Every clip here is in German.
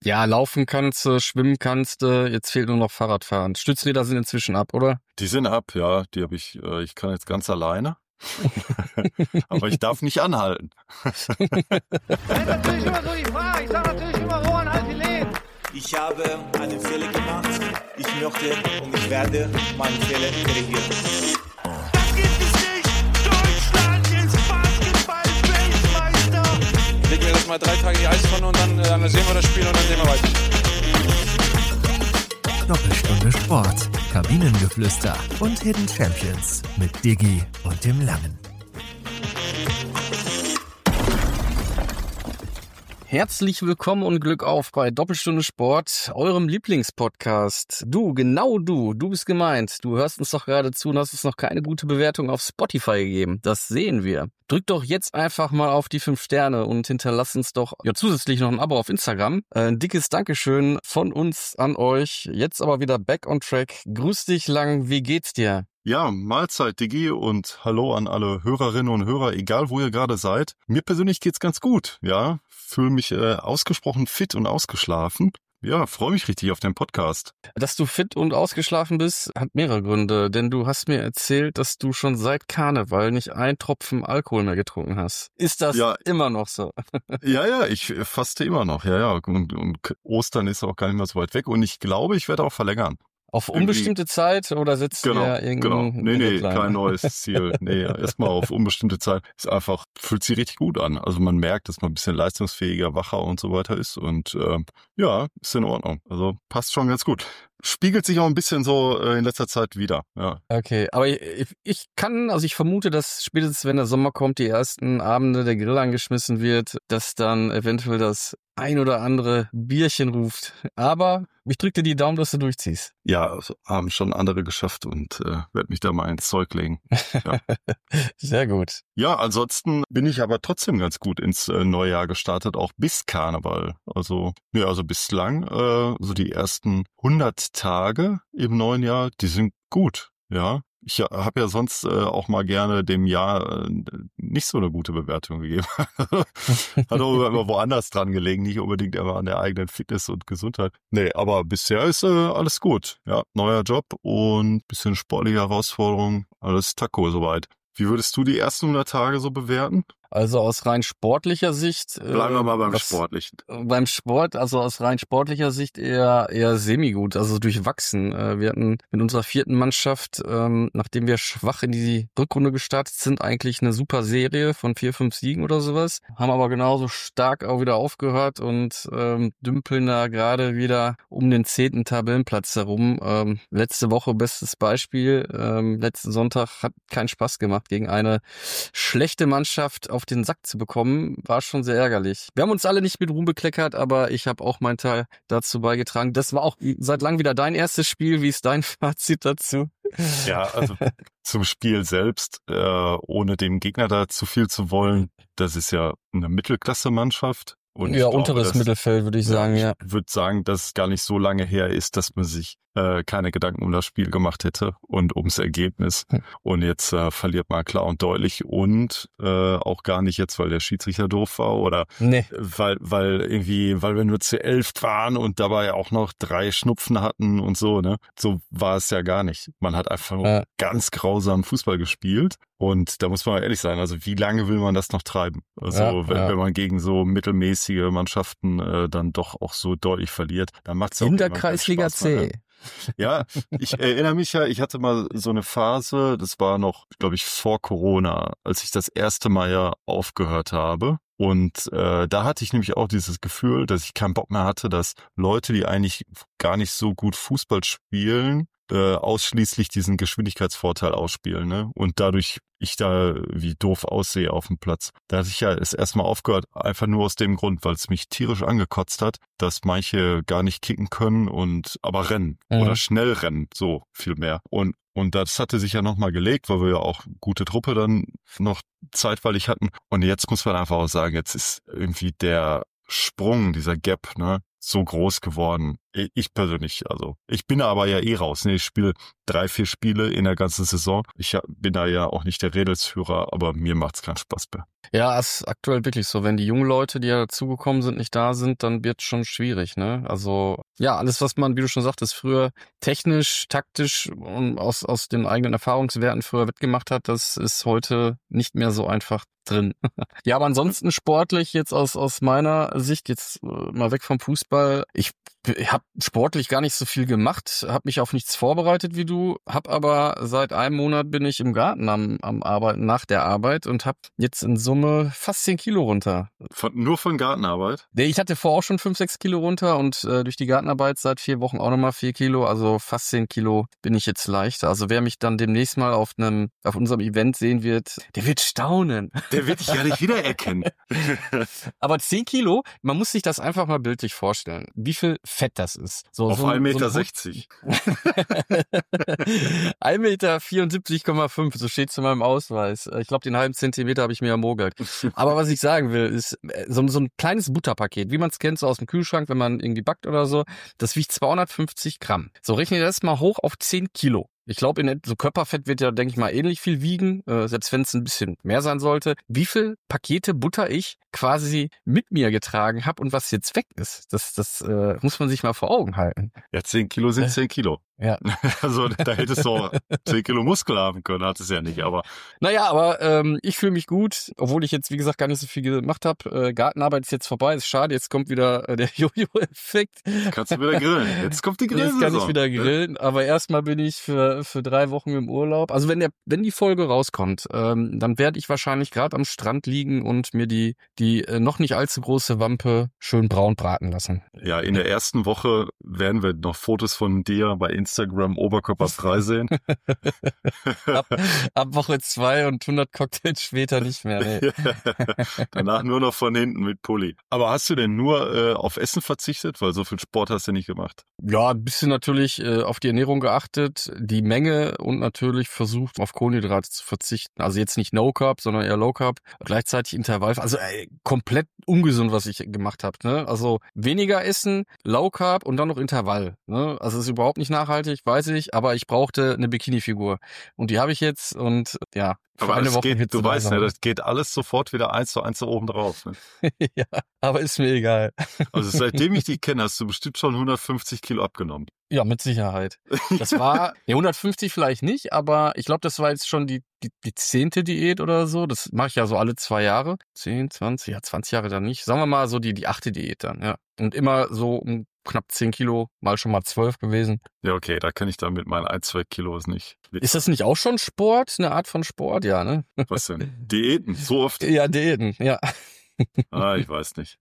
Ja, laufen kannst du, schwimmen kannst du, jetzt fehlt nur noch Fahrradfahren. Stützräder sind inzwischen ab, oder? Die sind ab, ja, die habe ich kann jetzt ganz alleine. Aber ich darf nicht anhalten. Das ist natürlich immer so die Frage. Ich sage natürlich immer, Rohan, halt die Lehnen. Ich habe einen Fehler gemacht. Ich möchte und ich werde meinen Fehler korrigieren. Das gibt es nicht. Deutschland ist Basketball-Weltmeister. Legen wir das mal 3 Tage in die Eistonne und dann sehen wir das Spiel und dann sehen wir weiter. Doppelstunde Sport, Kabinengeflüster und Hidden Champions mit Diggi und dem Langen. Herzlich willkommen und Glück auf bei Doppelstunde Sport, eurem Lieblingspodcast. Genau du bist gemeint. Du hörst uns doch gerade zu und hast uns noch keine gute Bewertung auf Spotify gegeben. Das sehen wir. Drück doch jetzt einfach mal auf die 5 Sterne und hinterlasst uns doch zusätzlich noch ein Abo auf Instagram. Ein dickes Dankeschön von uns an euch. Jetzt aber wieder back on track. Grüß dich, Lang. Wie geht's dir? Ja, Mahlzeit, Diggi, und hallo an alle Hörerinnen und Hörer, egal wo ihr gerade seid. Mir persönlich geht's ganz gut, ja. Fühle mich ausgesprochen fit und ausgeschlafen. Ja, freue mich richtig auf den Podcast. Dass du fit und ausgeschlafen bist, hat mehrere Gründe. Denn du hast mir erzählt, dass du schon seit Karneval nicht einen Tropfen Alkohol mehr getrunken hast. Ist das immer noch so? Ja, ich faste immer noch, ja. Und Ostern ist auch gar nicht mehr so weit weg. Und ich glaube, ich werde auch verlängern. Auf unbestimmte Zeit oder setzt du ja irgendein Nee, kein neues Ziel. Nee, erstmal auf unbestimmte Zeit. Ist einfach, fühlt sich richtig gut an. Also man merkt, dass man ein bisschen leistungsfähiger, wacher und so weiter ist. Und ist in Ordnung. Also passt schon ganz gut. Spiegelt sich auch ein bisschen so in letzter Zeit wieder, ja. Okay, aber ich vermute, dass spätestens, wenn der Sommer kommt, die ersten Abende der Grill angeschmissen wird, dass dann eventuell das ein oder andere Bierchen ruft. Aber ich drücke dir die Daumen, dass du durchziehst. Ja, also haben schon andere geschafft und werde mich da mal ins Zeug legen. Ja. Sehr gut. Ja, ansonsten bin ich aber trotzdem ganz gut ins neue Jahr gestartet, auch bis Karneval. Also bislang, so die ersten 100 Tage im neuen Jahr, die sind gut, ja. Ich habe ja sonst auch mal gerne dem Jahr nicht so eine gute Bewertung gegeben. Hat auch immer woanders dran gelegen, nicht unbedingt immer an der eigenen Fitness und Gesundheit. Nee, aber bisher ist alles gut. Ja, neuer Job und bisschen sportliche Herausforderung, alles Taco soweit. Wie würdest du die ersten 100 Tage so bewerten? Also aus rein sportlicher Sicht... Bleiben wir mal beim Sportlichen. Beim Sport, also aus rein sportlicher Sicht eher semi-gut, also durchwachsen. Wir hatten mit unserer 4. Mannschaft, nachdem wir schwach in die Rückrunde gestartet sind, eigentlich eine super Serie von 4-5 Siegen oder sowas. Haben aber genauso stark auch wieder aufgehört und dümpeln da gerade wieder um den 10. Tabellenplatz herum. Letzte Woche bestes Beispiel. Letzten Sonntag hat keinen Spaß gemacht, gegen eine schlechte Mannschaft auf den Sack zu bekommen, war schon sehr ärgerlich. Wir haben uns alle nicht mit Ruhm bekleckert, aber ich habe auch meinen Teil dazu beigetragen. Das war auch seit langem wieder dein erstes Spiel. Wie ist dein Fazit dazu? Ja, also zum Spiel selbst, ohne dem Gegner da zu viel zu wollen, das ist ja eine Mittelklasse-Mannschaft. Und ja, unteres Mittelfeld, würde ich sagen, ja. Ich würde sagen, dass es gar nicht so lange her ist, dass man sich keine Gedanken um das Spiel gemacht hätte und ums Ergebnis. Und jetzt verliert man klar und deutlich und auch gar nicht jetzt, weil der Schiedsrichter doof war oder weil wir nur zu 11 waren und dabei auch noch 3 Schnupfen hatten und so, ne? So war es ja gar nicht. Man hat einfach nur ganz grausam Fußball gespielt. Und da muss man ehrlich sein, also wie lange will man das noch treiben? Also wenn man gegen so mittelmäßige Mannschaften dann doch auch so deutlich verliert, dann macht es auch in der Kreisliga C. Ja, ich erinnere mich ich hatte mal so eine Phase, das war noch, glaube ich, vor Corona, als ich das erste Mal aufgehört habe. Und da hatte ich nämlich auch dieses Gefühl, dass ich keinen Bock mehr hatte, dass Leute, die eigentlich gar nicht so gut Fußball spielen, ausschließlich diesen Geschwindigkeitsvorteil ausspielen, ne? Und dadurch ich da wie doof aussehe auf dem Platz. Da hatte ich ja es erstmal aufgehört, einfach nur aus dem Grund, weil es mich tierisch angekotzt hat, dass manche gar nicht kicken können aber rennen oder schnell rennen, so viel mehr. Und das hatte sich ja nochmal gelegt, weil wir ja auch gute Truppe dann noch zeitweilig hatten. Und jetzt muss man einfach auch sagen, jetzt ist irgendwie der Sprung, dieser Gap, ne, so groß geworden. Ich persönlich, also ich bin aber ja eh raus. Ne? Ich spiele 3-4 Spiele in der ganzen Saison. Bin da ja auch nicht der Rädelsführer, aber mir macht's keinen Spaß mehr. Ja, ist aktuell wirklich so. Wenn die jungen Leute, die ja dazugekommen sind, nicht da sind, dann wird's schon schwierig, ne? Also, ja, alles, was man, wie du schon sagtest, früher technisch, taktisch und aus den eigenen Erfahrungswerten früher wettgemacht hat, das ist heute nicht mehr so einfach drin. Ja, aber ansonsten sportlich jetzt aus meiner Sicht, jetzt mal weg vom Fußball, ich habe sportlich gar nicht so viel gemacht, habe mich auf nichts vorbereitet wie du, habe aber seit einem Monat bin ich im Garten am Arbeiten nach der Arbeit und habe jetzt in Summe fast 10 Kilo runter. Nur von Gartenarbeit? Nee, ich hatte vorher auch schon 5-6 Kilo runter und durch die Gartenarbeit seit 4 Wochen auch nochmal 4 Kilo, also fast 10 Kilo bin ich jetzt leichter. Also wer mich dann demnächst mal auf unserem Event sehen wird, der wird staunen. Der wird dich gar nicht wiedererkennen. Aber 10 Kilo, man muss sich das einfach mal bildlich vorstellen, wie viel Fett das ist. Auf 1,60 Meter. 1,74,5 Meter, so steht es in meinem Ausweis. Ich glaube, den halben Zentimeter habe ich mir ermogelt. Aber was ich sagen will, ist so ein kleines Butterpaket, wie man es kennt, so aus dem Kühlschrank, wenn man irgendwie backt oder so, das wiegt 250 Gramm. So, rechne das mal hoch auf 10 Kilo. Ich glaube, so Körperfett wird ja, denke ich mal, ähnlich viel wiegen, selbst wenn es ein bisschen mehr sein sollte. Wie viel Pakete Butter ich quasi mit mir getragen habe und was jetzt weg ist, das muss man sich mal vor Augen halten. Ja, 10 Kilo sind 10 Kilo. Ja. Also da hättest du auch 10 Kilo Muskel haben können, hat es ja nicht, aber... Naja, aber ich fühle mich gut, obwohl ich jetzt, wie gesagt, gar nicht so viel gemacht habe. Gartenarbeit ist jetzt vorbei, ist schade, jetzt kommt wieder der Jojo-Effekt. Kannst du wieder grillen. Jetzt kommt die Grillsaison. Jetzt kann ich wieder grillen, aber erstmal bin ich für 3 Wochen im Urlaub. Also wenn die Folge rauskommt, dann werde ich wahrscheinlich gerade am Strand liegen und mir die noch nicht allzu große Wampe schön braun braten lassen. Ja, in der ersten Woche werden wir noch Fotos von dir bei Instagram oberkörperfrei sehen. Ab Woche 2 und 100 Cocktails später nicht mehr. Nee. Danach nur noch von hinten mit Pulli. Aber hast du denn nur auf Essen verzichtet? Weil so viel Sport hast du nicht gemacht. Ja, ein bisschen natürlich auf die Ernährung geachtet, die Menge und natürlich versucht, auf Kohlenhydrate zu verzichten. Also jetzt nicht No Carb, sondern eher Low Carb. Gleichzeitig Intervall. Also komplett ungesund, was ich gemacht habe. Ne? Also weniger essen, Low Carb und dann noch Intervall. Ne? Also ist überhaupt nicht nachhaltig, weiß ich, aber ich brauchte eine Bikini-Figur. Und die habe ich jetzt und ja. Aber eine Woche du weißt, ne, das geht alles sofort wieder 1:1 oben drauf. Ne? Ja, aber ist mir egal. Also seitdem ich dich kenne, hast du bestimmt schon 150 Kilo abgenommen. Ja, mit Sicherheit. Das war, 150 vielleicht nicht, aber ich glaube, das war jetzt schon die 10. Diät oder so. Das mache ich ja so alle 2 Jahre. 10, 20, ja 20 Jahre dann nicht. Sagen wir mal so die 8. Diät dann, ja. Und immer so um knapp 10 Kilo, mal schon mal 12 gewesen. Ja, okay, da kann ich dann mit meinen 1-2 Kilos nicht. Ist das nicht auch schon Sport? Eine Art von Sport, ja, ne? Was denn? Diäten? So oft? Ja, Diäten, ja. Ich weiß nicht.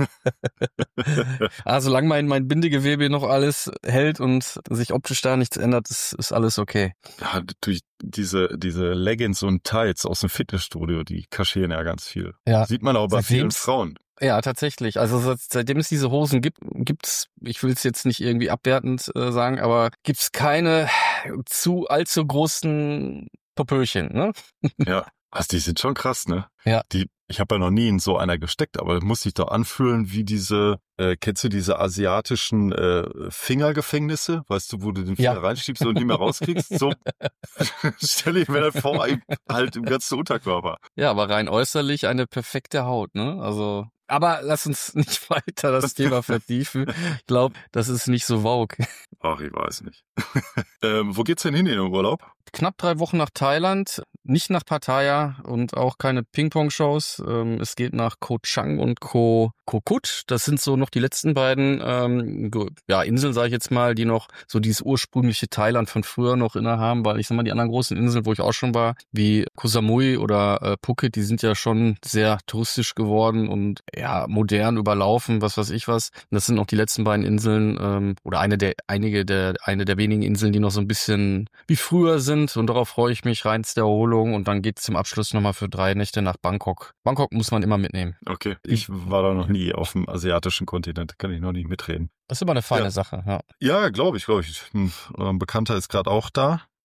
Also solange mein Bindegewebe noch alles hält und sich optisch da nichts ändert, ist alles okay. Ja, durch diese Leggings und Tights aus dem Fitnessstudio, die kaschieren ja ganz viel. Ja. Sieht man auch bei vielen Frauen. Ja, tatsächlich. Also seitdem es diese Hosen gibt's, ich will es jetzt nicht irgendwie abwertend sagen, aber gibt's keine allzu großen Popöchen, ne? Ja, also die sind schon krass, ne? Ja. Ich habe ja noch nie in so einer gesteckt, aber muss sich doch anfühlen wie kennst du diese asiatischen Fingergefängnisse? Weißt du, wo du den Finger reinschiebst und nicht mehr rauskriegst? So stelle ich mir das vor, halt im ganzen Unterkörper. Ja, aber rein äußerlich eine perfekte Haut, ne? Also, aber lass uns nicht weiter das Thema vertiefen. Ich glaube, das ist nicht so Vogue. Ach, ich weiß nicht. Wo geht's denn hin in den Urlaub? Knapp 3 Wochen nach Thailand, nicht nach Pattaya und auch keine Ping-Pong-Shows. Es geht nach Koh Chang und Koh Phuket. Das sind so noch die letzten beiden Inseln, sage ich jetzt mal, die noch so dieses ursprüngliche Thailand von früher noch innehaben, weil ich sag mal, die anderen großen Inseln, wo ich auch schon war, wie Koh Samui oder Phuket, die sind ja schon sehr touristisch geworden und ja modern überlaufen, was weiß ich was. Und das sind noch die letzten beiden Inseln oder eine der wenigen Inseln, die noch so ein bisschen wie früher sind. Und darauf freue ich mich, reinste Erholung. Und dann geht's zum Abschluss nochmal für 3 Nächte nach Bangkok. Bangkok muss man immer mitnehmen. Okay, ich war da noch nie auf dem asiatischen Kontinent, kann ich noch nicht mitreden. Das ist immer eine feine Sache, ja. Ja, glaube ich. Ein Bekannter ist gerade auch da.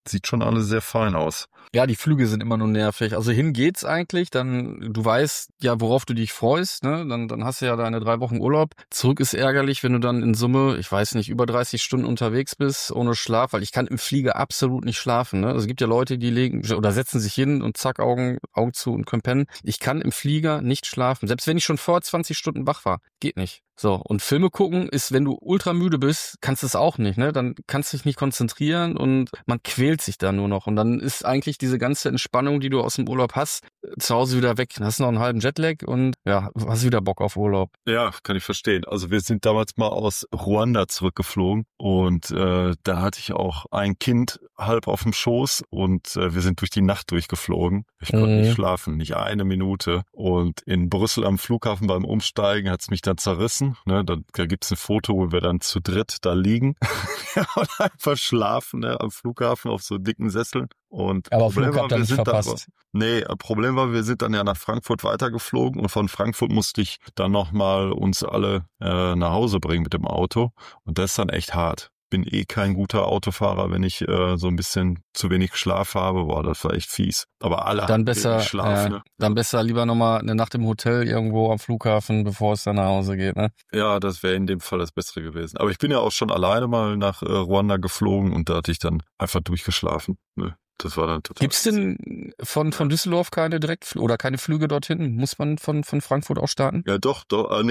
sieht schon alles sehr fein aus. Ja, die Flüge sind immer nur nervig. Also hin geht's eigentlich, dann, du weißt ja, worauf du dich freust, ne? Dann hast du ja deine 3 Wochen Urlaub. Zurück ist ärgerlich, wenn du dann in Summe, ich weiß nicht, über 30 Stunden unterwegs bist, ohne Schlaf, weil ich kann im Flieger absolut nicht schlafen, ne? Also es gibt ja Leute, die legen oder setzen sich hin und zack, Augen zu und können pennen. Ich kann im Flieger nicht schlafen. Selbst wenn ich schon vor 20 Stunden wach war. Geht nicht. So, und Filme gucken ist, wenn du ultra müde bist, kannst du es auch nicht, ne? Dann kannst du dich nicht konzentrieren und man quält sich da nur noch. Und dann ist eigentlich diese ganze Entspannung, die du aus dem Urlaub hast, zu Hause wieder weg. Dann hast du noch einen halben Jetlag und ja, hast wieder Bock auf Urlaub. Ja, kann ich verstehen. Also wir sind damals mal aus Ruanda zurückgeflogen und da hatte ich auch ein Kind halb auf dem Schoß und wir sind durch die Nacht durchgeflogen. Ich konnte nicht schlafen, nicht eine Minute. Und in Brüssel am Flughafen beim Umsteigen hat's mich dann zerrissen. Ne? Da gibt's ein Foto, wo wir dann zu dritt da liegen und einfach schlafen, ne? Am Flughafen auf so dicken Sesseln. Und Aber Problem Flug habt ihr nicht verpasst. Problem war, wir sind dann ja nach Frankfurt weitergeflogen und von Frankfurt musste ich dann nochmal uns alle nach Hause bringen mit dem Auto und das ist dann echt hart. Bin kein guter Autofahrer, wenn ich so ein bisschen zu wenig Schlaf habe. Boah, das war echt fies. Aber alle Dann hatten besser, wenig Schlaf, ne? dann besser lieber nochmal eine Nacht im Hotel irgendwo am Flughafen, bevor es dann nach Hause geht, ne? Ja, das wäre in dem Fall das Bessere gewesen. Aber ich bin ja auch schon alleine mal nach Ruanda geflogen und da hatte ich dann einfach durchgeschlafen. Ne? Das war dann total. Gibt's denn von Düsseldorf keine Direktflüge oder keine Flüge dorthin? Muss man von Frankfurt aus starten? Ja, doch.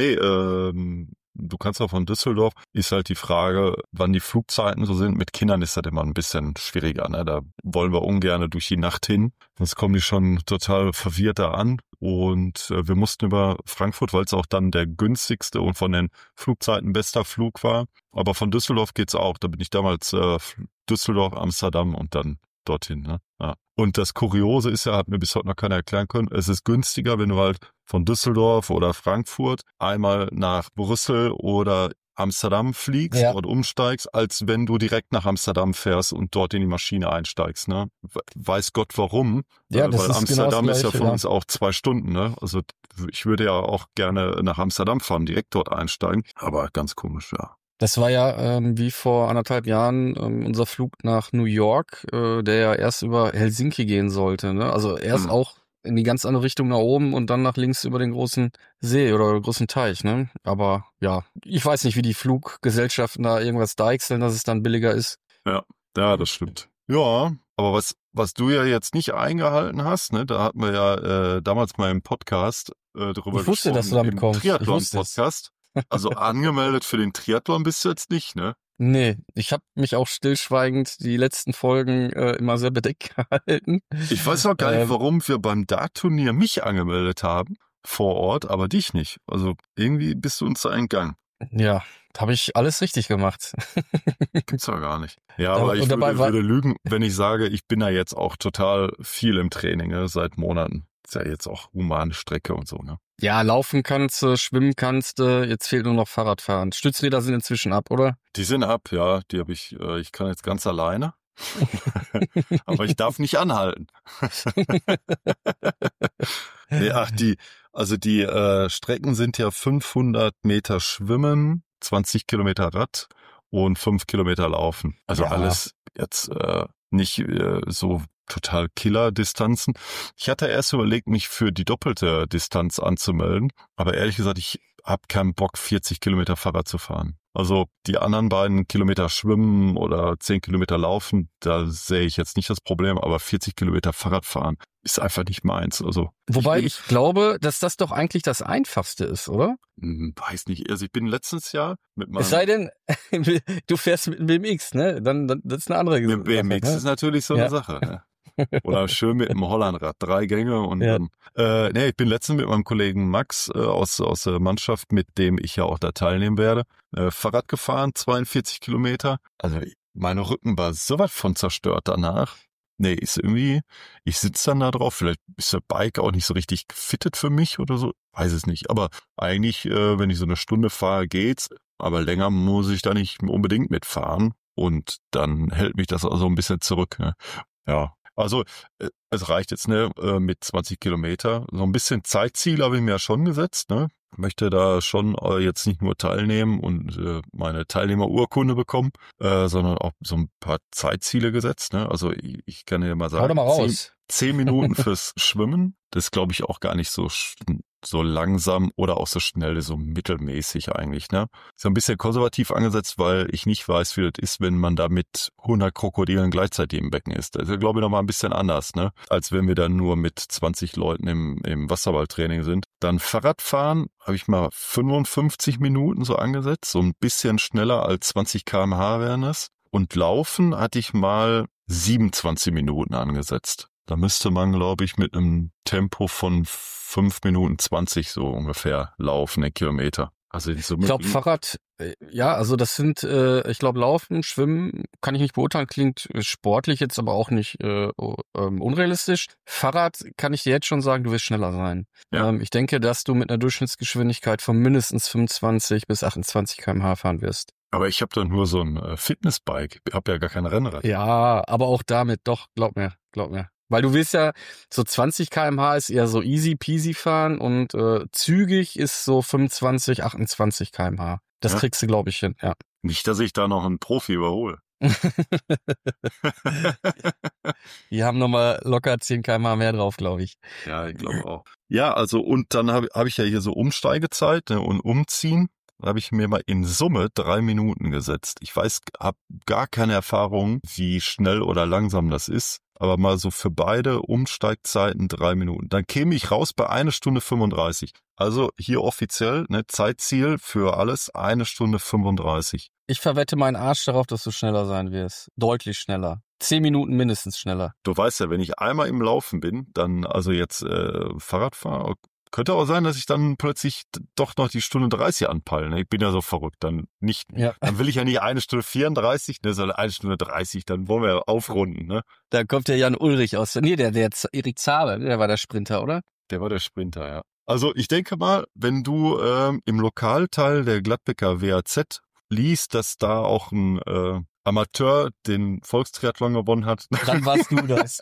Du kannst auch von Düsseldorf, ist halt die Frage, wann die Flugzeiten so sind. Mit Kindern ist das immer ein bisschen schwieriger, ne? Da wollen wir ungern durch die Nacht hin. Sonst kommen die schon total verwirrt da an. Und wir mussten über Frankfurt, weil es auch dann der günstigste und von den Flugzeiten bester Flug war. Aber von Düsseldorf geht's auch. Da bin ich damals Düsseldorf, Amsterdam und dann dorthin, ne? Ja. Und das Kuriose ist ja, hat mir bis heute noch keiner erklären können, es ist günstiger, wenn du halt von Düsseldorf oder Frankfurt einmal nach Brüssel oder Amsterdam fliegst, dort umsteigst, als wenn du direkt nach Amsterdam fährst und dort in die Maschine einsteigst, ne? Weiß Gott warum. Ja, das weil ist Amsterdam genau das ist ja Gleiche, von uns auch 2 Stunden, ne? Also ich würde ja auch gerne nach Amsterdam fahren, direkt dort einsteigen, aber ganz komisch, ja. Das war ja wie vor 1,5 Jahren unser Flug nach New York, der ja erst über Helsinki gehen sollte, ne? Also erst auch in die ganz andere Richtung nach oben und dann nach links über den großen See oder großen Teich, ne? Aber ja, ich weiß nicht, wie die Fluggesellschaften da irgendwas deichseln, dass es dann billiger ist. Ja, das stimmt. Ja, aber was du ja jetzt nicht eingehalten hast, ne? Da hatten wir ja damals mal im Podcast drüber gesprochen. Ich wusste, dass du damit kommst. Triathlon-Podcast. Also angemeldet für den Triathlon bist du jetzt nicht, ne? Nee, ich habe mich auch stillschweigend die letzten Folgen immer sehr bedeckt gehalten. Ich weiß auch gar nicht, warum wir beim Dart-Turnier mich angemeldet haben, vor Ort, aber dich nicht. Also irgendwie bist du uns da entgangen. Ja, habe ich alles richtig gemacht. Gibt's ja gar nicht. Ja, aber ich würde lügen, wenn ich sage, ich bin da jetzt auch total viel im Training, ne, seit Monaten. Ist ja jetzt auch humane Strecke und so, ne? Ja, laufen kannst du, schwimmen kannst du, jetzt fehlt nur noch Fahrradfahren. Stützräder sind inzwischen ab, oder? Die sind ab, ja. Die habe ich kann jetzt ganz alleine. Aber ich darf nicht anhalten. Nee, die Strecken sind ja 500 Meter Schwimmen, 20 Kilometer Rad und 5 Kilometer Laufen. Also alles jetzt nicht so total Killer-Distanzen. Ich hatte erst überlegt, mich für die doppelte Distanz anzumelden, aber ehrlich gesagt, ich habe keinen Bock, 40 Kilometer Fahrrad zu fahren. Also die anderen beiden Kilometer schwimmen oder 10 Kilometer laufen, da sehe ich jetzt nicht das Problem, aber 40 Kilometer Fahrrad fahren ist einfach nicht meins. Also wobei ich glaube, dass das doch eigentlich das Einfachste ist, oder? Weiß nicht. Also ich bin letztes Jahr mit meinem... Es sei denn, du fährst mit dem BMX, ne? Dann das ist eine andere Sache. Mit dem BMX ist natürlich so eine Sache, ne? Oder schön mit dem Hollandrad, 3 Gänge und dann. Ich bin letztens mit meinem Kollegen Max aus der Mannschaft, mit dem ich ja auch da teilnehmen werde, Fahrrad gefahren, 42 Kilometer. Also meine Rücken war sowas von zerstört danach. Nee, ist irgendwie, ich sitze dann da drauf, vielleicht ist der Bike auch nicht so richtig gefittet für mich oder so, weiß es nicht. Aber eigentlich, wenn ich so eine Stunde fahre, geht's, aber länger muss ich da nicht unbedingt mitfahren und dann hält mich das also ein bisschen zurück. Ne? Ja. Also es reicht jetzt, ne, mit 20 Kilometer. So ein bisschen Zeitziel habe ich mir ja schon gesetzt, ne? möchte da schon jetzt nicht nur teilnehmen und meine Teilnehmerurkunde bekommen, sondern auch so ein paar Zeitziele gesetzt. Ne? Also ich kann ja mal sagen, Hau doch mal raus. 10 Minuten fürs Schwimmen, das ist, glaube ich, auch gar nicht so langsam oder auch so schnell, so mittelmäßig eigentlich. Ne? Ist ein bisschen konservativ angesetzt, weil ich nicht weiß, wie das ist, wenn man da mit 100 Krokodilen gleichzeitig im Becken ist. Das ist, glaube ich, nochmal ein bisschen anders, ne? Als wenn wir dann nur mit 20 Leuten im Wasserballtraining sind. Dann Fahrradfahren habe ich mal 55 Minuten so angesetzt, so ein bisschen schneller als 20 km/h wären es. Und Laufen hatte ich mal 27 Minuten angesetzt. Da müsste man, glaube ich, mit einem Tempo von 5 Minuten 20 so ungefähr laufen, den Kilometer. Also so Ich glaube, Fahrrad, ja, also das sind, ich glaube, Laufen, Schwimmen, kann ich nicht beurteilen, klingt sportlich jetzt, aber auch nicht unrealistisch. Fahrrad kann ich dir jetzt schon sagen, du wirst schneller sein. Ja. Ich denke, dass du mit einer Durchschnittsgeschwindigkeit von mindestens 25 bis 28 km/h fahren wirst. Aber ich habe doch nur so ein Fitnessbike. Ich habe ja gar kein Rennrad. Ja, aber auch damit, doch, glaub mir. Weil du willst ja, so 20 km/h ist eher so easy peasy fahren und zügig ist so 25, 28 km/h. Das Ja. kriegst du, glaube ich, hin, ja. Nicht, dass ich da noch einen Profi überhole. Die haben nochmal locker 10 km/h mehr drauf, glaube ich. Ja, ich glaube auch. Ja, also und dann hab ich ja hier so Umsteigezeit, ne, und Umziehen. Da habe ich mir mal in Summe 3 Minuten gesetzt. Ich weiß, habe gar keine Erfahrung, wie schnell oder langsam das ist. Aber mal so für beide Umsteigzeiten 3 Minuten. Dann käme ich raus bei 1 Stunde 35. Also hier offiziell, ne, Zeitziel für alles 1 Stunde 35. Ich verwette meinen Arsch darauf, dass du schneller sein wirst. Deutlich schneller. 10 Minuten mindestens schneller. Du weißt ja, wenn ich einmal im Laufen bin, dann also jetzt Fahrrad fahre, könnte auch sein, dass ich dann plötzlich doch noch die Stunde 30 anpeile. Ne? Ich bin ja so verrückt. Dann nicht, Ja. dann will ich ja nicht 1 Stunde 34, ne, sondern 1 Stunde 30. Dann wollen wir ja aufrunden, ne? Da kommt der Jan Ulrich aus. Nee, der Erik Zabel, der war der Sprinter, oder? Der war der Sprinter, ja. Also ich denke mal, wenn du im Lokalteil der Gladbecker WAZ liest, dass da auch ein Amateur den Volkstriathlon gewonnen hat. Dann warst du das.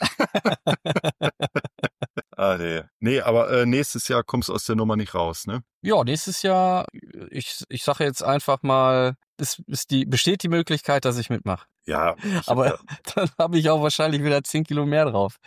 Nee, aber nächstes Jahr kommst du aus der Nummer nicht raus, ne? Ja, nächstes Jahr, ich sage jetzt einfach mal, besteht die Möglichkeit, dass ich mitmache. Ja. Aber dann habe ich auch wahrscheinlich wieder 10 Kilo mehr drauf.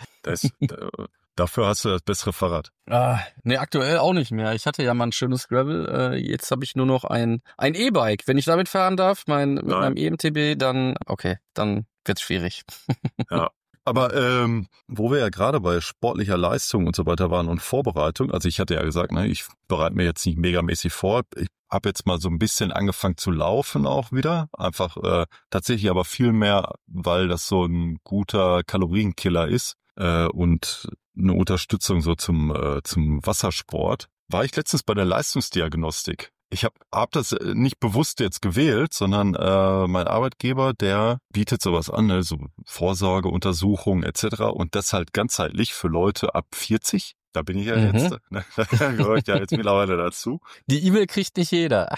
Dafür hast du das bessere Fahrrad. Nee, aktuell auch nicht mehr. Ich hatte ja mal ein schönes Gravel. Jetzt habe ich nur noch ein E-Bike. Wenn ich damit fahren darf, mit meinem EMTB, dann wird's schwierig. Ja. Aber wo wir ja gerade bei sportlicher Leistung und so weiter waren und Vorbereitung, also ich hatte ja gesagt, ne, ich bereite mir jetzt nicht megamäßig vor. Ich habe jetzt mal so ein bisschen angefangen zu laufen auch wieder. Einfach tatsächlich aber viel mehr, weil das so ein guter Kalorienkiller ist und eine Unterstützung so zum Wassersport. War ich letztens bei der Leistungsdiagnostik. Ich hab das nicht bewusst jetzt gewählt, sondern mein Arbeitgeber, der bietet sowas an, ne, so Vorsorgeuntersuchungen etc. Und das halt ganzheitlich für Leute ab 40. Da bin ich ja jetzt, ne? Da gehöre ich ja jetzt mittlerweile dazu. Die E-Mail kriegt nicht jeder.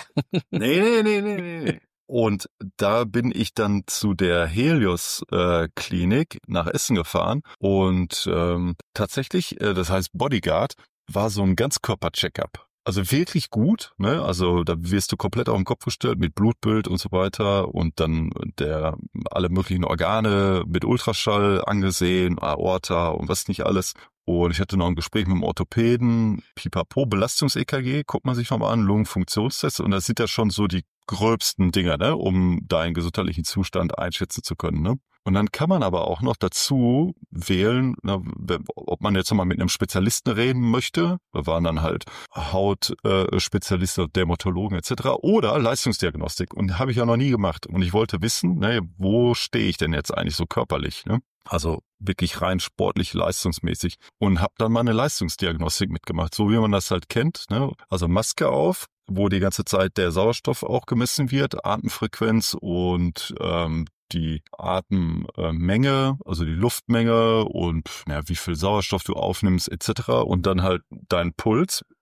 Nee. Und da bin ich dann zu der Helios Klinik nach Essen gefahren und tatsächlich, das heißt Bodyguard, war so ein Ganzkörper-Check-up. Also wirklich gut, ne? Also da wirst du komplett auf den Kopf gestellt mit Blutbild und so weiter und dann alle möglichen Organe mit Ultraschall angesehen, Aorta und was nicht alles. Und ich hatte noch ein Gespräch mit dem Orthopäden, Pipapo, Belastungs-EKG, guckt man sich nochmal an, Lungenfunktionstests und das sind ja schon so die gröbsten Dinger, ne? Um deinen gesundheitlichen Zustand einschätzen zu können, ne? Und dann kann man aber auch noch dazu wählen, ob man jetzt nochmal mit einem Spezialisten reden möchte. Da waren dann halt Hautspezialisten, Dermatologen etc. oder Leistungsdiagnostik. Und habe ich ja noch nie gemacht. Und ich wollte wissen, ne, wo stehe ich denn jetzt eigentlich so körperlich? Ne? Also wirklich rein sportlich, leistungsmäßig. Und habe dann mal eine Leistungsdiagnostik mitgemacht, so wie man das halt kennt. Ne? Also Maske auf, wo die ganze Zeit der Sauerstoff auch gemessen wird, Atemfrequenz und die Atemmenge, also die Luftmenge und wie viel Sauerstoff du aufnimmst etc. Und dann halt dein Puls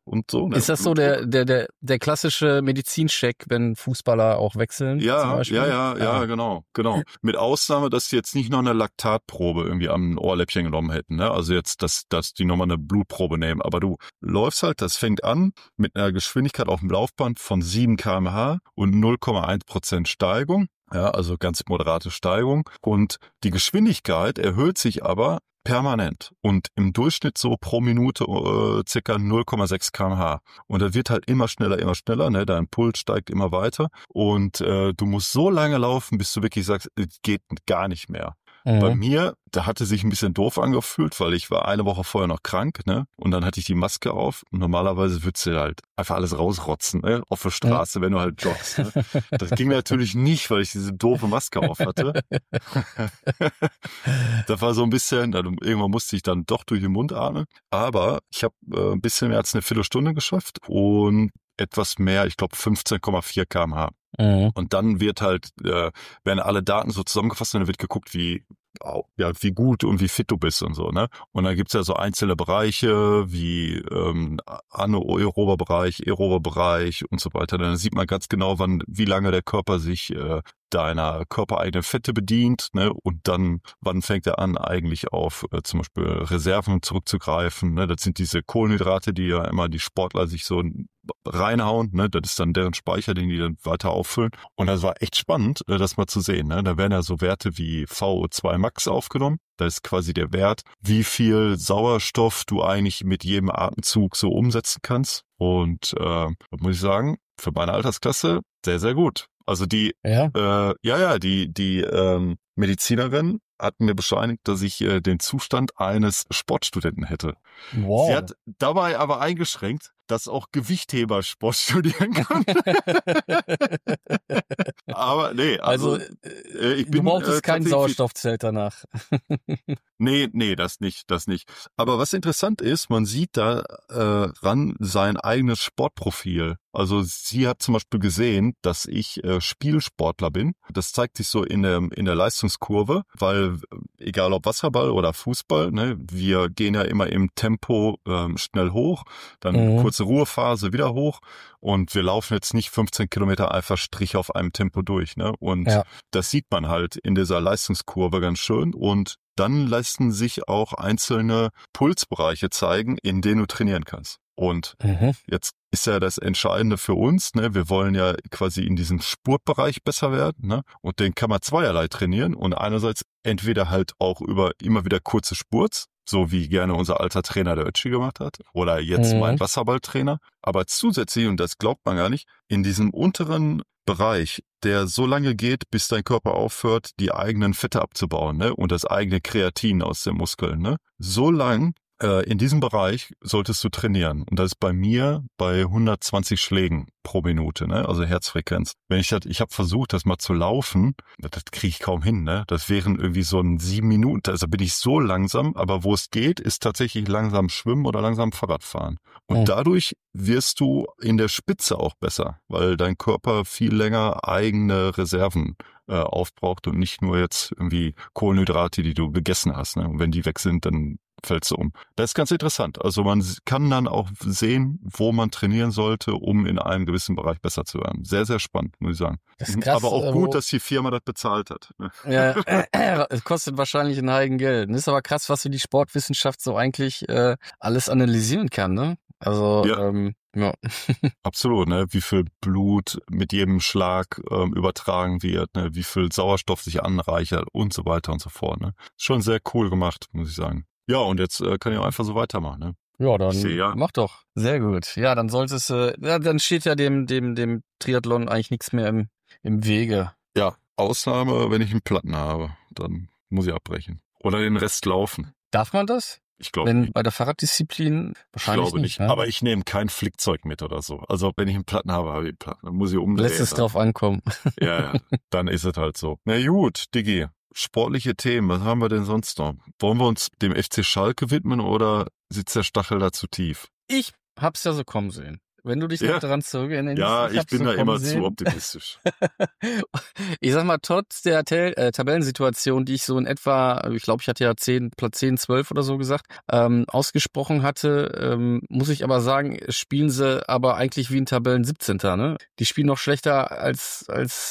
und so. Ne? Ist das so der klassische Medizincheck, wenn Fußballer auch wechseln? Zum Beispiel? Ja, genau. Mit Ausnahme, dass die jetzt nicht noch eine Laktatprobe irgendwie am Ohrläppchen genommen hätten, ne? Also jetzt, dass die nochmal eine Blutprobe nehmen. Aber du läufst halt, das fängt an mit einer Geschwindigkeit auf dem Laufband von 7 km/h und 0,1% Steigung. Ja, also ganz moderate Steigung. Und die Geschwindigkeit erhöht sich aber permanent und im Durchschnitt so pro Minute circa 0,6 km/h. Und das wird halt immer schneller, ne? Dein Puls steigt immer weiter und du musst so lange laufen, bis du wirklich sagst, es geht gar nicht mehr. Bei mir, da hatte sich ein bisschen doof angefühlt, weil ich war eine Woche vorher noch krank, ne? Und dann hatte ich die Maske auf. Und normalerweise würdest du halt einfach alles rausrotzen, ne? Auf der Straße, wenn du halt joggst. Ne? Das ging natürlich nicht, weil ich diese doofe Maske auf hatte. Das war so ein bisschen, irgendwann musste ich dann doch durch den Mund atmen. Aber ich habe ein bisschen mehr als eine Viertelstunde geschafft und etwas mehr, ich glaube 15,4 km/h. Und dann wird halt, werden alle Daten so zusammengefasst und dann wird geguckt, wie gut und wie fit du bist und so, ne? Und dann gibt's ja so einzelne Bereiche wie anaerober Bereich, aerober Bereich und so weiter. Dann sieht man ganz genau, wie lange der Körper sich deiner körpereigenen Fette bedient, ne? Und dann, wann fängt er an, eigentlich auf zum Beispiel Reserven zurückzugreifen, ne? Das sind diese Kohlenhydrate, die ja immer die Sportler sich so reinhauen, ne? Das ist dann deren Speicher, den die dann weiter auffüllen. Und das war echt spannend, das mal zu sehen, ne? Da werden ja so Werte wie VO2 Max aufgenommen. Das ist quasi der Wert, wie viel Sauerstoff du eigentlich mit jedem Atemzug so umsetzen kannst. Und muss ich sagen, für meine Altersklasse sehr, sehr gut. Also die Medizinerin hat mir bescheinigt, dass ich den Zustand eines Sportstudenten hätte. Wow. Sie hat dabei aber eingeschränkt, dass auch Gewichtheber Sport studieren kann. Aber nee, also ich bin du brauchtest kein Sauerstoffzelt danach. Nee, das nicht. Aber was interessant ist, man sieht da ran sein eigenes Sportprofil. Also sie hat zum Beispiel gesehen, dass ich Spielsportler bin. Das zeigt sich so in der Leistungskurve, weil egal ob Wasserball oder Fußball, ne, wir gehen ja immer im Tempo schnell hoch, dann kurze Ruhephase wieder hoch und wir laufen jetzt nicht 15 Kilometer einfach Strich auf einem Tempo durch, ne? Und das sieht man halt in dieser Leistungskurve ganz schön und dann lassen sich auch einzelne Pulsbereiche zeigen, in denen du trainieren kannst. Und jetzt ist ja das Entscheidende für uns, ne? Wir wollen ja quasi in diesem Spurtbereich besser werden, ne? Und den kann man zweierlei trainieren und einerseits entweder halt auch über immer wieder kurze Spurts, so wie gerne unser alter Trainer der Ötschi gemacht hat oder jetzt mein Wasserballtrainer, aber zusätzlich, und das glaubt man gar nicht, in diesem unteren Bereich, der so lange geht, bis dein Körper aufhört, die eigenen Fette abzubauen, ne? Und das eigene Kreatin aus den Muskeln, ne? So lang in diesem Bereich solltest du trainieren. Und das ist bei mir bei 120 Schlägen pro Minute, ne? Also Herzfrequenz. Ich habe versucht, das mal zu laufen, das kriege ich kaum hin, ne? Das wären irgendwie so 7 Minuten, also bin ich so langsam, aber wo es geht, ist tatsächlich langsam schwimmen oder langsam Fahrrad fahren. Und dadurch wirst du in der Spitze auch besser, weil dein Körper viel länger eigene Reserven aufbraucht und nicht nur jetzt irgendwie Kohlenhydrate, die du gegessen hast, ne? Und wenn die weg sind, dann fällst du um. Das ist ganz interessant. Also man kann dann auch sehen, wo man trainieren sollte, um in einem gewissen Bereich besser zu werden. Sehr, sehr spannend, muss ich sagen. Das ist krass, aber auch gut, dass die Firma das bezahlt hat. Ne? Ja, es kostet wahrscheinlich ein Heidengeld. Das ist aber krass, was für die Sportwissenschaft so eigentlich alles analysieren kann, ne? Also, ja. Absolut, ne? Wie viel Blut mit jedem Schlag übertragen wird, ne? Wie viel Sauerstoff sich anreichert und so weiter und so fort, ne? Schon sehr cool gemacht, muss ich sagen. Ja, und jetzt kann ich auch einfach so weitermachen, ne? Ja, dann mach doch. Sehr gut. Ja, dann solltest dann steht ja dem Triathlon eigentlich nichts mehr im Wege. Ja, Ausnahme, wenn ich einen Platten habe, dann muss ich abbrechen. Oder den Rest laufen. Darf man das? Ich glaube nicht. Bei der Fahrraddisziplin wahrscheinlich ich glaube nicht. Ne? Aber ich nehme kein Flickzeug mit oder so. Also wenn ich einen Platten habe, habe ich einen Platten. Dann muss ich umdrehen. Lässt es drauf ankommen. Ja, dann ist es halt so. Na gut, Diggi. Sportliche Themen, was haben wir denn sonst noch? Wollen wir uns dem FC Schalke widmen oder sitzt der Stachel da zu tief? Ich hab's ja so kommen sehen. Wenn du dich noch daran zurückerinnerst. Ja, ich bin da immer zu optimistisch. Ich sag mal, trotz der Tabellensituation, die ich so in etwa, ich glaube, ich hatte ja Platz 10, 12 oder so gesagt, ausgesprochen hatte, muss ich aber sagen, spielen sie aber eigentlich wie ein Tabellen 17. Ne? Die spielen noch schlechter als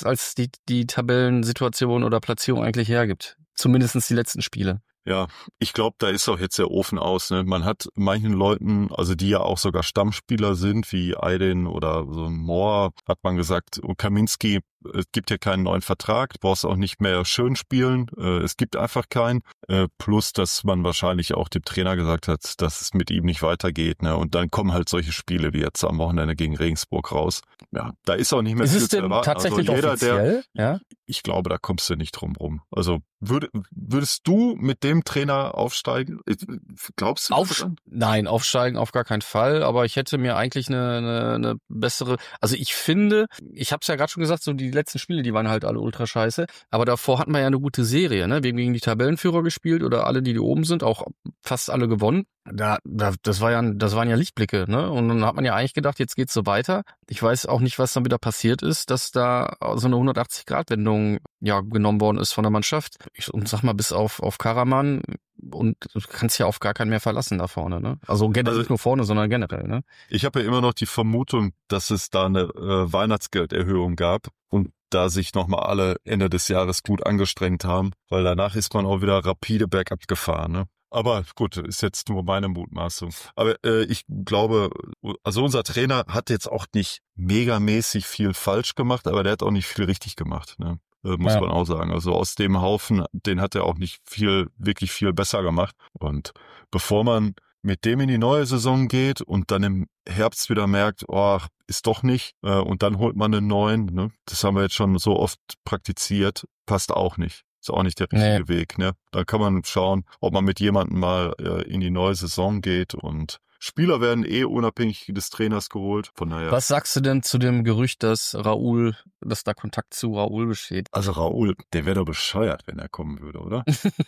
die Tabellensituation oder Platzierung eigentlich hergibt. Zumindest die letzten Spiele. Ja, ich glaube, da ist auch jetzt der Ofen aus. Ne? Man hat manchen Leuten, also die ja auch sogar Stammspieler sind, wie Aydin oder so ein Mohr, hat man gesagt, und Kaminski, es gibt ja keinen neuen Vertrag, du brauchst auch nicht mehr schön spielen, es gibt einfach keinen. Plus, dass man wahrscheinlich auch dem Trainer gesagt hat, dass es mit ihm nicht weitergeht. Ne? Und dann kommen halt solche Spiele wie jetzt am Wochenende gegen Regensburg raus. Ja, da ist auch nicht mehr viel zu erwarten. Ist es denn tatsächlich also offiziell? Ja? Ich glaube, da kommst du nicht drum rum. Also würdest du mit dem Trainer aufsteigen? Glaubst du? Nein, aufsteigen auf gar keinen Fall. Aber ich hätte mir eigentlich eine bessere. Also ich finde, ich habe es ja gerade schon gesagt, so die letzten Spiele, die waren halt alle ultra scheiße. Aber davor hatten wir ja eine gute Serie. Ne, wir haben gegen die Tabellenführer gespielt oder alle, die oben sind, auch fast alle gewonnen. Das waren ja Lichtblicke, ne? Und dann hat man ja eigentlich gedacht, jetzt geht's so weiter. Ich weiß auch nicht, was dann wieder passiert ist, dass da so eine 180-Grad-Wendung ja genommen worden ist von der Mannschaft. Und sag mal, bis auf Karaman, und du kannst ja auf gar keinen mehr verlassen da vorne, ne? Also nicht nur vorne, sondern generell, ne? Ich habe ja immer noch die Vermutung, dass es da eine Weihnachtsgelderhöhung gab und da sich nochmal alle Ende des Jahres gut angestrengt haben, weil danach ist man auch wieder rapide bergab gefahren, ne? Aber gut, ist jetzt nur meine Mutmaßung. Aber ich glaube, also unser Trainer hat jetzt auch nicht megamäßig viel falsch gemacht, aber der hat auch nicht viel richtig gemacht, ne? Muss man auch sagen. Also aus dem Haufen, den hat er auch nicht wirklich viel besser gemacht. Und bevor man mit dem in die neue Saison geht und dann im Herbst wieder merkt, oh, ist doch nicht, und dann holt man einen neuen, ne? Das haben wir jetzt schon so oft praktiziert, passt auch nicht. Ist auch nicht der richtige Weg, ne? Da kann man schauen, ob man mit jemandem mal in die neue Saison geht, und Spieler werden unabhängig des Trainers geholt. Von daher. Was sagst du denn zu dem Gerücht, dass da Kontakt zu Raoul besteht? Also Raoul, der wäre doch bescheuert, wenn er kommen würde, oder?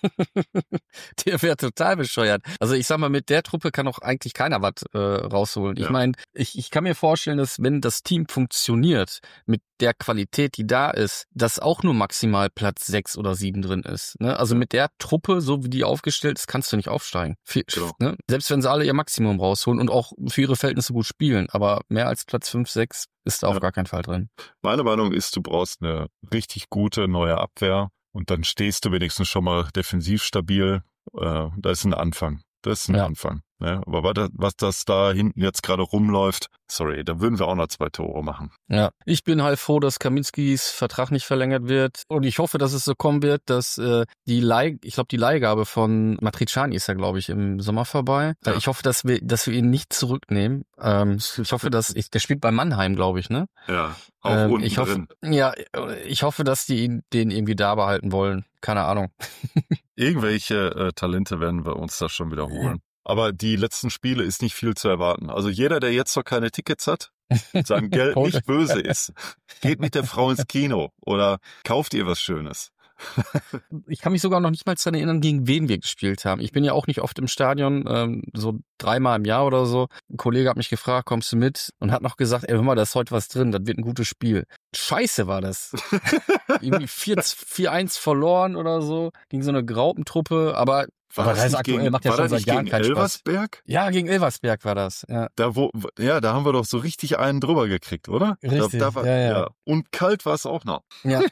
Der wäre total bescheuert. Also ich sag mal, mit der Truppe kann auch eigentlich keiner was rausholen. Ja. Ich meine, ich kann mir vorstellen, dass wenn das Team funktioniert, mit der Qualität, die da ist, dass auch nur maximal Platz 6 oder 7 drin ist. Ne? Also mit der Truppe, so wie die aufgestellt ist, kannst du nicht aufsteigen. Genau. Ne? Selbst wenn sie alle ihr Maximum rausholen und auch für ihre Verhältnisse gut spielen. Aber mehr als Platz 5, 6 ist da auf gar keinen Fall drin. Meine Meinung ist, du brauchst eine richtig gute neue Abwehr und dann stehst du wenigstens schon mal defensiv stabil. Da ist ein Anfang. Das ist ein Anfang. Ne? Aber was das da hinten jetzt gerade rumläuft, sorry, da würden wir auch noch 2 Tore machen. Ja, ich bin halt froh, dass Kaminskis Vertrag nicht verlängert wird. Und ich hoffe, dass es so kommen wird, dass die Leihgabe von Matriciani ist ja, glaube ich, im Sommer vorbei. Ja. Ich hoffe, dass wir ihn nicht zurücknehmen. Ich hoffe, der spielt bei Mannheim, glaube ich, ne? Ja, auch unten drin. Ja, ich hoffe, dass die den irgendwie da behalten wollen. Keine Ahnung. Irgendwelche Talente werden wir uns da schon wiederholen. Ja. Aber die letzten Spiele ist nicht viel zu erwarten. Also jeder, der jetzt noch keine Tickets hat, sein Geld nicht böse ist, geht mit der Frau ins Kino oder kauft ihr was Schönes. Ich kann mich sogar noch nicht mal daran erinnern, gegen wen wir gespielt haben. Ich bin ja auch nicht oft im Stadion, so 3-mal im Jahr oder so. Ein Kollege hat mich gefragt, kommst du mit? Und hat noch gesagt, ey, hör mal, da ist heute was drin, das wird ein gutes Spiel. Scheiße war das. Irgendwie 4-1 verloren oder so, gegen so eine Graupentruppe, aber das heißt, aktuell macht ja schon seit Jahren keinen Elversberg? Spaß. Ja, gegen Elversberg war das. Ja. Da haben wir doch so richtig einen drüber gekriegt, oder? Richtig, ja. Und kalt war es auch noch. Ja.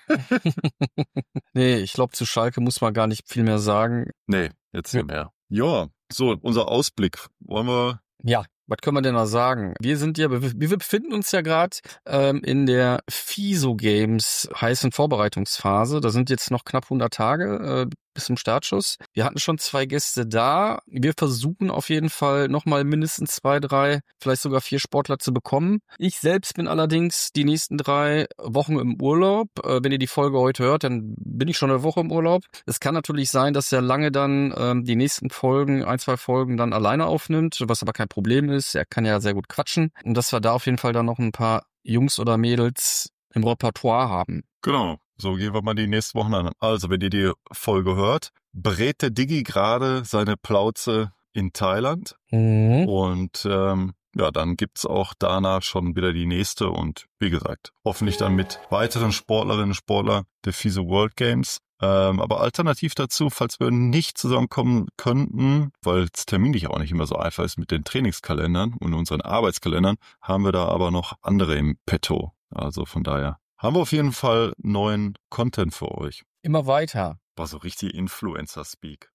Nee, ich glaube, zu Schalke muss man gar nicht viel mehr sagen. Nee, jetzt nicht mehr. Ja, so, unser Ausblick. Wollen wir... Ja. Was können wir denn noch sagen? Wir befinden uns ja gerade in der FISO Games heißen Vorbereitungsphase. Da sind jetzt noch knapp 100 Tage bis zum Startschuss. Wir hatten schon 2 Gäste da. Wir versuchen auf jeden Fall nochmal mindestens 2, 3, vielleicht sogar 4 Sportler zu bekommen. Ich selbst bin allerdings die nächsten 3 Wochen im Urlaub. Wenn ihr die Folge heute hört, dann bin ich schon eine Woche im Urlaub. Es kann natürlich sein, dass der Lange dann die nächsten Folgen, 1, 2 Folgen dann alleine aufnimmt, was aber kein Problem ist. Er kann ja sehr gut quatschen. Und dass wir da auf jeden Fall dann noch ein paar Jungs oder Mädels im Repertoire haben. Genau. So gehen wir mal die nächsten Wochen an. Also, wenn ihr die Folge hört, berät der Diggi gerade seine Plauze in Thailand. Und ja, dann gibt's auch danach schon wieder die nächste und wie gesagt, hoffentlich dann mit weiteren Sportlerinnen und Sportlern der FISO World Games. Aber alternativ dazu, falls wir nicht zusammenkommen könnten, weil es terminlich auch nicht immer so einfach ist mit den Trainingskalendern und unseren Arbeitskalendern, haben wir da aber noch andere im Petto. Also von daher haben wir auf jeden Fall neuen Content für euch. Immer weiter. War so richtig Influencer-Speak.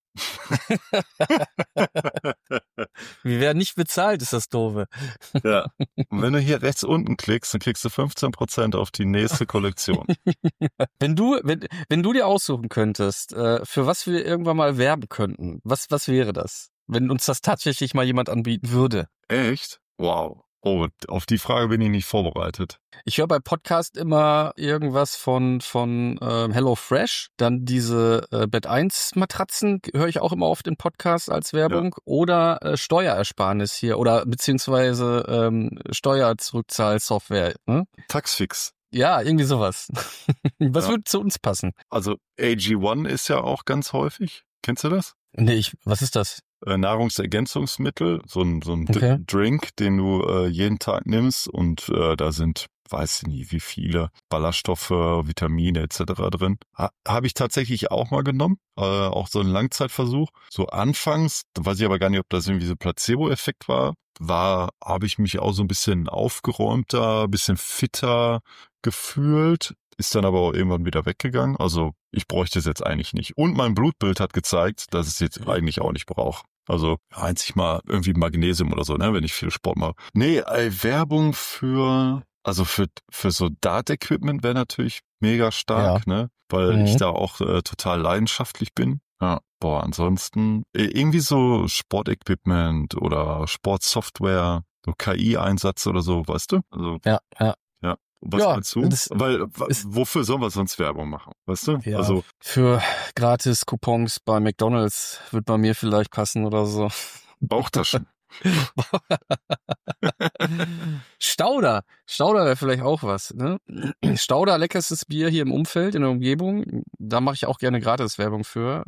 Wir werden nicht bezahlt, ist das Doofe. Ja. Und wenn du hier rechts unten klickst, dann kriegst du 15% auf die nächste Kollektion. Wenn du dir aussuchen könntest, für was wir irgendwann mal werben könnten, was wäre das? Wenn uns das tatsächlich mal jemand anbieten würde. Echt? Wow. Oh, auf die Frage bin ich nicht vorbereitet. Ich höre bei Podcast immer irgendwas von HelloFresh, dann diese Bett 1 Matratzen höre ich auch immer oft in Podcasts als Werbung, oder Steuerersparnis hier oder beziehungsweise Steuerzurückzahlsoftware. Ne? Taxfix. Ja, irgendwie sowas. Was würde zu uns passen? Also AG1 ist ja auch ganz häufig. Kennst du das? Nee, was ist das? Nahrungsergänzungsmittel, so ein Okay. Drink, den du jeden Tag nimmst und da sind, weiß ich nicht, wie viele Ballaststoffe, Vitamine etc. drin. Habe ich tatsächlich auch mal genommen, auch so ein Langzeitversuch. So anfangs, weiß ich aber gar nicht, ob das irgendwie so Placebo-Effekt habe ich mich auch so ein bisschen aufgeräumter, ein bisschen fitter gefühlt. Ist dann aber auch irgendwann wieder weggegangen. Also ich bräuchte es jetzt eigentlich nicht. Und mein Blutbild hat gezeigt, dass ich es jetzt eigentlich auch nicht brauche. Also einzig mal irgendwie Magnesium oder so, ne, wenn ich viel Sport mache. Nee, Werbung für so Dart-Equipment wäre natürlich mega stark, ne, weil ich da auch total leidenschaftlich bin. Ja, ansonsten irgendwie so Sportequipment oder Sportsoftware, so KI-Einsatz oder so, weißt du? Also, Ja. was meinst du? Weil, wofür sollen wir sonst Werbung machen? Weißt du? Ja, Also, für Gratis-Coupons bei McDonald's wird bei mir vielleicht passen oder so. Bauchtaschen. Stauder wäre vielleicht auch was, ne? Stauder, leckerstes Bier hier im Umfeld, in der Umgebung. Da mache ich auch gerne Gratis-Werbung für.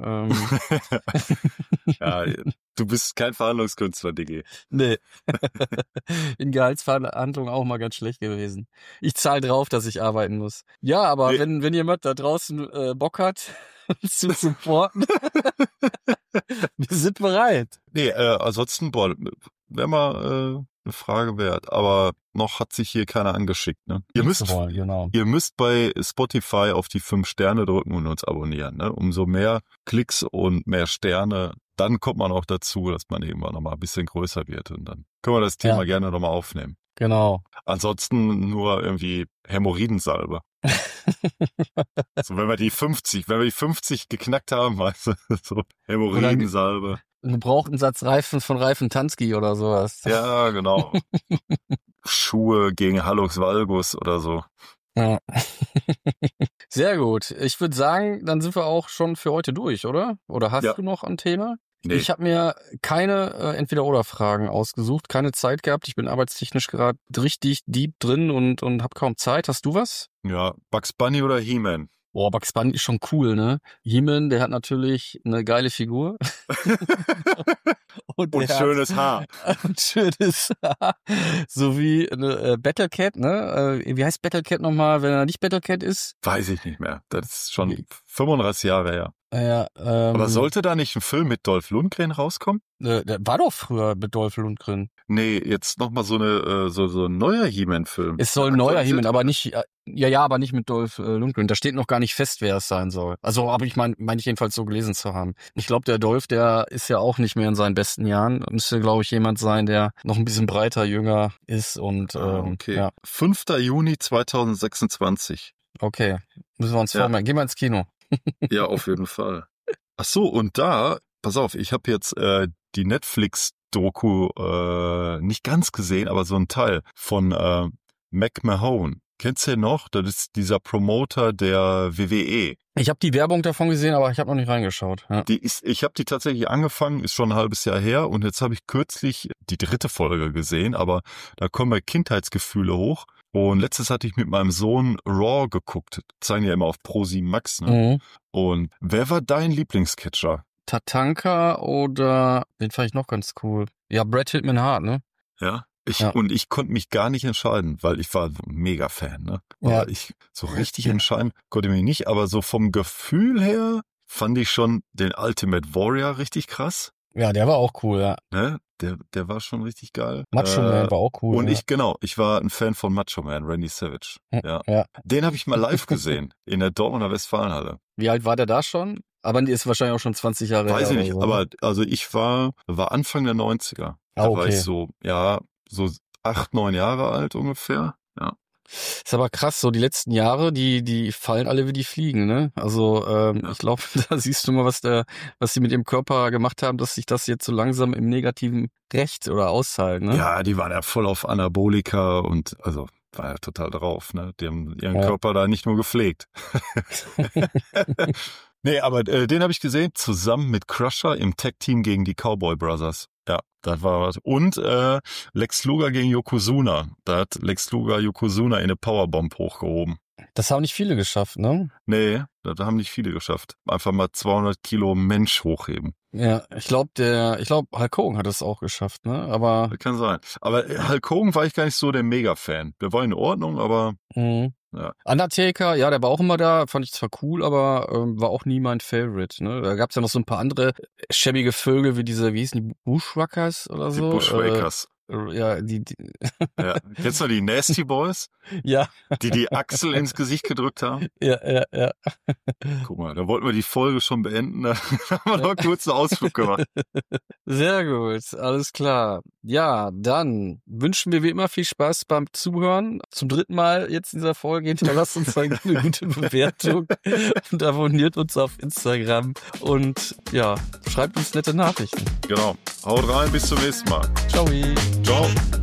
Ja, du bist kein Verhandlungskünstler, Diggi. Nee. In Gehaltsverhandlungen auch mal ganz schlecht gewesen. Ich zahle drauf, dass ich arbeiten muss. Ja, aber Nee. wenn jemand da draußen Bock hat, uns zu supporten, wir sind bereit. Nee, ansonsten, wäre mal eine Frage wert. Aber noch hat sich hier keiner angeschickt, ne? Ihr müsst bei Spotify auf die 5 Sterne drücken und uns abonnieren, ne? Umso mehr Klicks und mehr Sterne, dann kommt man auch dazu, dass man irgendwann nochmal ein bisschen größer wird. Und dann können wir das Thema gerne nochmal aufnehmen. Genau. Ansonsten nur irgendwie Hämorrhoidensalbe. So, wenn wir die 50 geknackt haben, weißt du, so Hämorrhoidensalbe. Einen gebrauchten Satz Reifen von Tanski oder sowas. Ja, genau. Schuhe gegen Hallux Valgus oder so. Ja. Sehr gut. Ich würde sagen, dann sind wir auch schon für heute durch, oder? Oder hast du noch ein Thema? Nee. Ich habe mir keine Entweder-oder-Fragen ausgesucht, keine Zeit gehabt. Ich bin arbeitstechnisch gerade richtig deep drin und habe kaum Zeit. Hast du was? Ja, Bugs Bunny oder He-Man? Boah, Bugs Bunny ist schon cool, ne? He-Man, der hat natürlich eine geile Figur. Und schönes Haar. Und schönes Haar. So wie eine Battlecat, ne? Wie heißt Battlecat nochmal, wenn er nicht Battlecat ist? Weiß ich nicht mehr. Das ist schon 35 Jahre her. Ja, aber sollte da nicht ein Film mit Dolph Lundgren rauskommen? Der war doch früher mit Dolph Lundgren. Nee, jetzt nochmal so ein neuer He-Man-Film. Es soll ein neuer He-Man, aber nicht, aber nicht mit Dolph Lundgren. Da steht noch gar nicht fest, wer es sein soll. Also, aber ich meine ich jedenfalls so gelesen zu haben. Ich glaube, der Dolph, der ist ja auch nicht mehr in seinen besten Jahren. Müsste, glaube ich, jemand sein, der noch ein bisschen breiter, jünger ist und, okay. Ja. 5. Juni 2026. Okay. Müssen wir uns vormerken. Gehen wir ins Kino. Ja, auf jeden Fall. Ach so, und da, pass auf, ich habe jetzt die Netflix-Doku nicht ganz gesehen, aber so ein Teil von McMahon. Kennst du den noch? Das ist dieser Promoter der WWE. Ich habe die Werbung davon gesehen, aber ich habe noch nicht reingeschaut. Ja. Ich habe die tatsächlich angefangen, ist schon ein halbes Jahr her und jetzt habe ich kürzlich die 3. Folge gesehen, aber da kommen mir Kindheitsgefühle hoch. Und letztes hatte ich mit meinem Sohn Raw geguckt. Zeigen ja immer auf Pro7 Max, ne? Mhm. Und wer war dein Lieblingscatcher? Tatanka oder, den fand ich noch ganz cool. Ja, Bret Hitman Hart, ne? Ja? Und ich konnte mich gar nicht entscheiden, weil ich war mega Fan, ne? Aber ich so richtig entscheiden konnte ich mich nicht, aber so vom Gefühl her fand ich schon den Ultimate Warrior richtig krass. Ja, der war auch cool, ja. Ne? Der war schon richtig geil. Macho Man war auch cool. Und ich war ein Fan von Macho Man, Randy Savage. Ja. Den habe ich mal live gesehen in der Dortmunder Westfalenhalle. Wie alt war der da schon? Aber die ist wahrscheinlich auch schon 20 Jahre her. Weiß ich nicht, so, aber also ich war Anfang der 90er. Da war ich so 8, 9 Jahre alt ungefähr. Ja. Ist aber krass, so die letzten Jahre, die fallen alle wie die Fliegen, ne? Also ich glaube, da siehst du mal, was sie mit ihrem Körper gemacht haben, dass sich das jetzt so langsam im Negativen rächt oder auszahlt, ne? Ja, die waren ja voll auf Anabolika und also war ja total drauf, ne? Die haben ihren Körper da nicht nur gepflegt. Nee, aber den habe ich gesehen, zusammen mit Crusher im Tag-Team gegen die Cowboy Brothers. Ja, das war was. Und Lex Luger gegen Yokozuna. Da hat Lex Luger Yokozuna in eine Powerbomb hochgehoben. Das haben nicht viele geschafft, ne? Nee, das haben nicht viele geschafft. Einfach mal 200 Kilo Mensch hochheben. Ja, ich glaube, Hulk Hogan hat es auch geschafft, ne? Aber das kann sein. Aber Hulk Hogan war ich gar nicht so der Mega-Fan. Der war in Ordnung, aber ja. Undertaker, ja, der war auch immer da, fand ich zwar cool, aber war auch nie mein Favorite, ne? Da gab's ja noch so ein paar andere schäbige Vögel wie wie hießen die, Bushwhackers oder so? Die Bushwhackers. Ja, Ja. Kennst du die Nasty Boys? Ja. Die Axel ins Gesicht gedrückt haben? Ja. Guck mal, da wollten wir die Folge schon beenden, da haben wir noch kurz einen Ausflug gemacht. Sehr gut, alles klar. Ja, dann wünschen wir wie immer viel Spaß beim Zuhören. Zum 3. Mal jetzt in dieser Folge. Hinterlasst uns eine gute Bewertung und abonniert uns auf Instagram und ja, schreibt uns nette Nachrichten. Genau. Haut rein, bis zum nächsten Mal. Ciao. Ciao.